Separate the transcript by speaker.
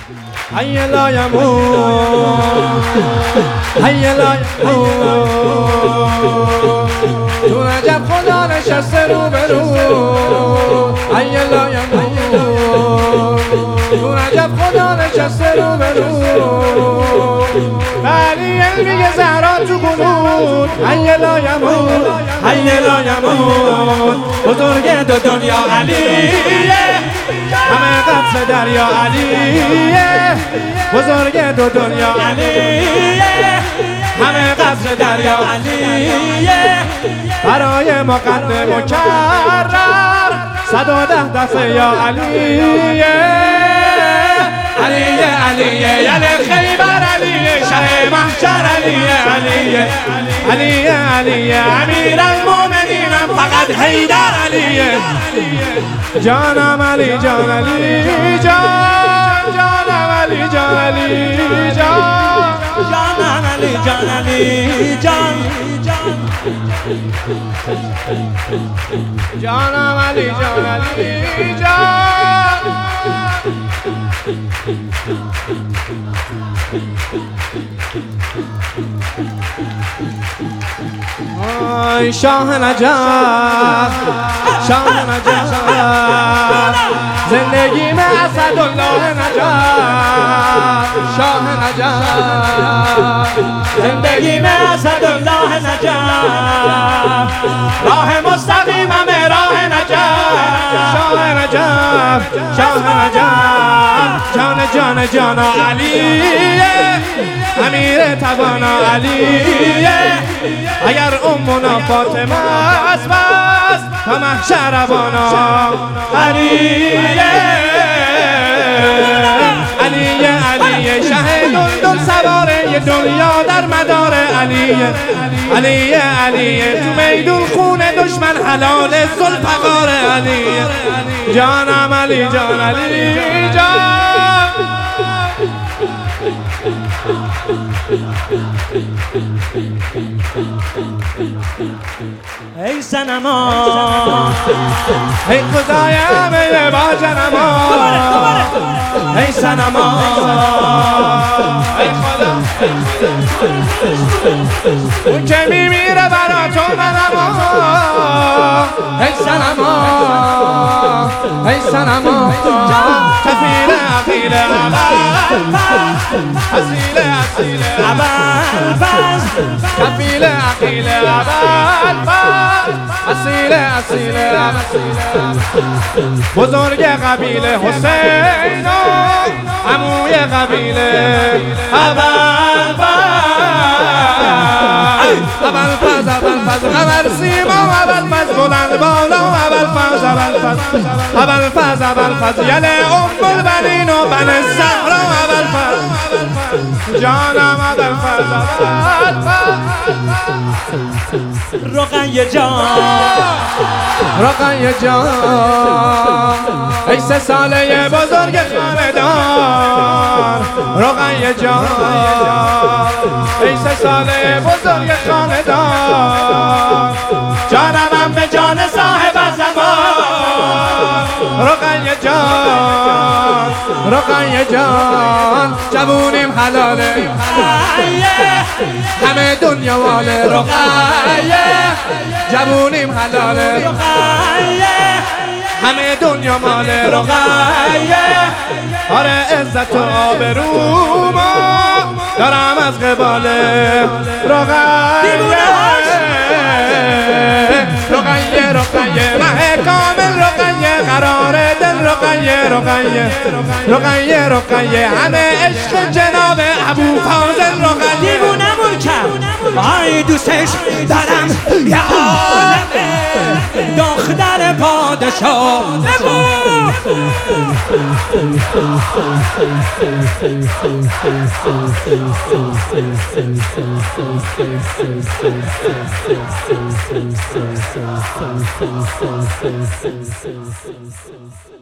Speaker 1: حي لا يموت حي لا يموت تو نجف خدا نشسته رو به رو حی لا یموت تو نجف خدا نشسته رو به رو ولی علمی زهرا تو قمود حی لا یموت حی لا یموت بزرگ دو دنیا علیه همه قطر دریا علیه بزرگ دو دنیا علیه همه قطر دریا علیه برای مقدم مکرر 110 دفعه یا علیه علیه علیه یعنی خیبر علیه شهر محشر علیه علیه علیه علیه امیر المومنینم فقط حیدر علیه جانم علی جان علی جان جانم علی جان علی جان جانم علی جان علی جان جانم علی جان علی جان آی شاه نجف شاه نجف زندگی میں اسدالله نجف شاه نجف زندگی میں اسدالله نجف راه مستقیم میں راه نجف شاه نجف شاه نجف جان جان جان علیه امیر توانا علیه اگر امنا فاطمه است بس تا محشر روانا علیه علیه علیه شه دلدل سواره دنیا در مدار علیه علیه علیه تو میدون خون دشمن حلال ذوالفقار علیه جانم علی جان علی جان ای صنما ای خدایم ای با جنما ای صنما ای خدا اون که میمیره برا تو منما ای صنما ای صنما کفیل عقیل اصیل اصیل ابوالفضل کفیل عقیل ابوالفضل اصیل اصیل بزرگ قبیله حسین عموی قبیله ابوالفضل قمر سیما ابوالفضل بلند بالا ابوالفضل ابوالفضل یله ام البنین و بن الزهرا ابوالفضل جانم ابوالفضل رقیه جان ای 3 ساله بزرگ خاندان رقیه جان ای 3 ساله بزرگ خاندان جانم به جان صاحب زمان رقیه جان جوونیم حلاله همه دنیا واله رقیه جوونیم حلاله همه دنیا مال رقیه آره عزت و آبروما دارم از قبال رقیه مه کامل رقیه قرار دل رقیه همه عشق جناب ابوالفضل رقیه دیوونمون کرد آی دوستش دارم یا عالمه دختر پادشاه نمو